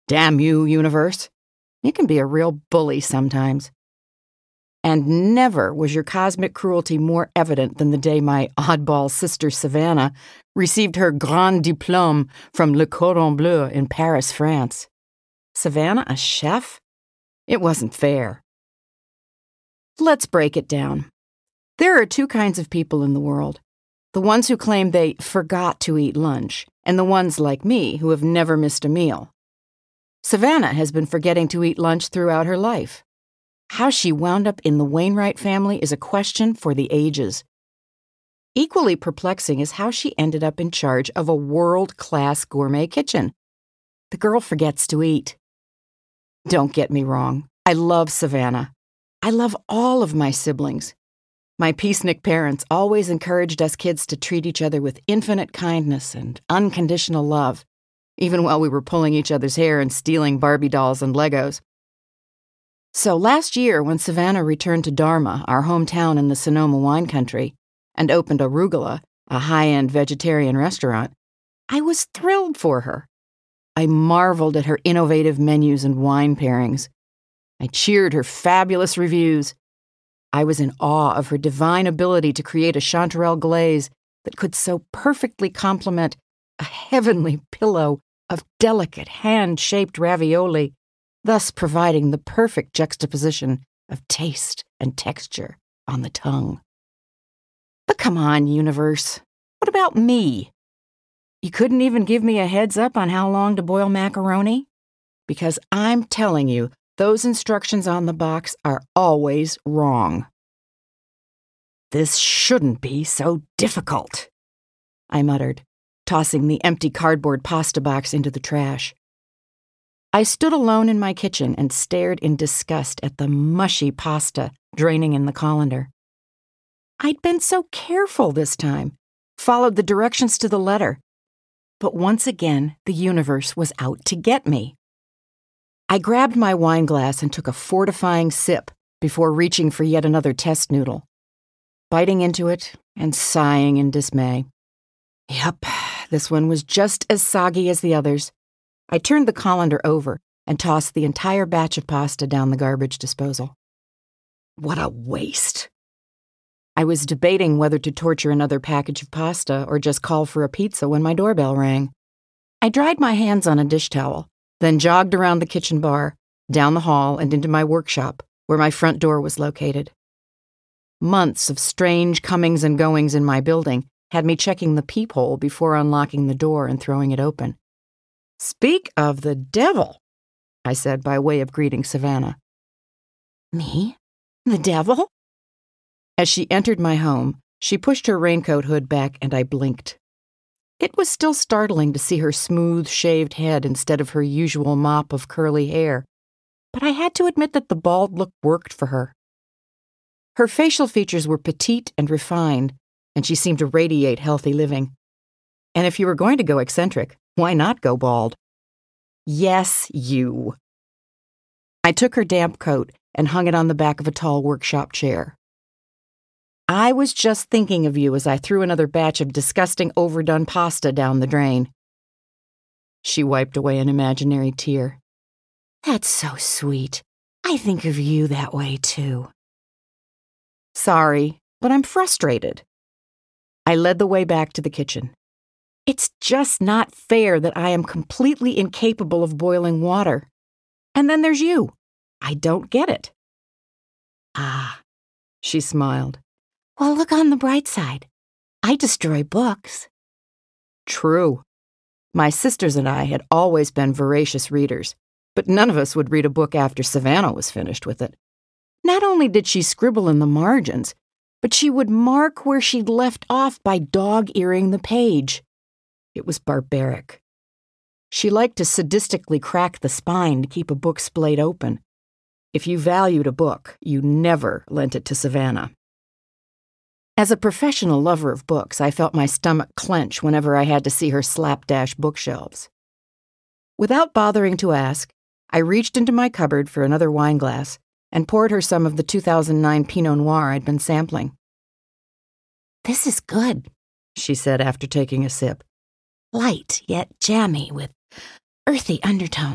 Damn you, universe. You can be a real bully sometimes. And never was your cosmic cruelty more evident than the day my oddball sister Savannah received her Grand Diplôme from Le Cordon Bleu in Paris, France. Savannah, a chef? It wasn't fair. Let's break it down. There are two kinds of people in the world. The ones who claim they forgot to eat lunch, and the ones like me who have never missed a meal. Savannah has been forgetting to eat lunch throughout her life. How she wound up in the Wainwright family is a question for the ages. Equally perplexing is how she ended up in charge of a world-class gourmet kitchen. The girl forgets to eat. Don't get me wrong. I love Savannah. I love all of my siblings. My peacenik parents always encouraged us kids to treat each other with infinite kindness and unconditional love, even while we were pulling each other's hair and stealing Barbie dolls and Legos. So last year, when Savannah returned to Dharma, our hometown in the Sonoma wine country, and opened Arugula, a high-end vegetarian restaurant, I was thrilled for her. I marveled at her innovative menus and wine pairings. I cheered her fabulous reviews. I was in awe of her divine ability to create a chanterelle glaze that could so perfectly complement a heavenly pillow of delicate hand-shaped ravioli, thus providing the perfect juxtaposition of taste and texture on the tongue. But come on, universe. What about me? You couldn't even give me a heads up on how long to boil macaroni? Because I'm telling you, those instructions on the box are always wrong. This shouldn't be so difficult, I muttered, tossing the empty cardboard pasta box into the trash. I stood alone in my kitchen and stared in disgust at the mushy pasta draining in the colander. I'd been so careful this time, followed the directions to the letter. But once again, the universe was out to get me. I grabbed my wine glass and took a fortifying sip before reaching for yet another test noodle, biting into it and sighing in dismay. Yep, this one was just as soggy as the others. I turned the colander over and tossed the entire batch of pasta down the garbage disposal. What a waste! I was debating whether to torture another package of pasta or just call for a pizza when my doorbell rang. I dried my hands on a dish towel, then jogged around the kitchen bar, down the hall, and into my workshop, where my front door was located. Months of strange comings and goings in my building had me checking the peephole before unlocking the door and throwing it open. "Speak of the devil," I said by way of greeting Savannah. "Me? The devil?" As she entered my home, she pushed her raincoat hood back and I blinked. It was still startling to see her smooth-shaved head instead of her usual mop of curly hair, but I had to admit that the bald look worked for her. Her facial features were petite and refined, and she seemed to radiate healthy living. And if you were going to go eccentric, why not go bald? Yes, you. I took her damp coat and hung it on the back of a tall workshop chair. I was just thinking of you as I threw another batch of disgusting overdone pasta down the drain. She wiped away an imaginary tear. That's so sweet. I think of you that way, too. Sorry, but I'm frustrated. I led the way back to the kitchen. It's just not fair that I am completely incapable of boiling water. And then there's you. I don't get it. Ah, she smiled. Well, look on the bright side. I destroy books. True. My sisters and I had always been voracious readers, but none of us would read a book after Savannah was finished with it. Not only did she scribble in the margins, but she would mark where she'd left off by dog-earing the page. It was barbaric. She liked to sadistically crack the spine to keep a book splayed open. If you valued a book, you never lent it to Savannah. As a professional lover of books, I felt my stomach clench whenever I had to see her slapdash bookshelves. Without bothering to ask, I reached into my cupboard for another wine glass and poured her some of the 2009 Pinot Noir I'd been sampling. This is good, she said after taking a sip. Light, yet jammy, with earthy undertones.